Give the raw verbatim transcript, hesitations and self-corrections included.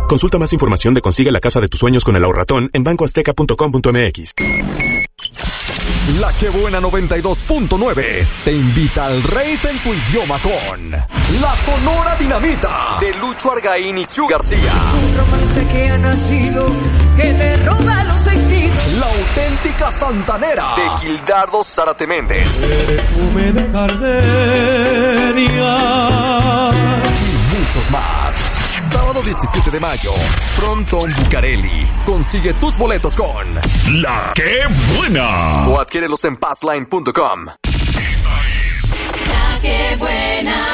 Consulta más información de Consigue la casa de tus sueños con el Ahorratón en banco azteca punto com punto m x. La Que Buena noventa y dos punto nueve te invita al Reíte en tu idioma con La Sonora Dinamita de Lucho Argaín y Chu García. Un romance que ha nacido, que le roba los éxitos. La Auténtica Santanera de Gildardo Zárate Méndez. Perfume de gardenia. Y muchos más. Sábado diecisiete de mayo, Frontón Bucareli. Consigue tus boletos con La Que Buena. O adquiérelos en passline punto com. La Que Buena.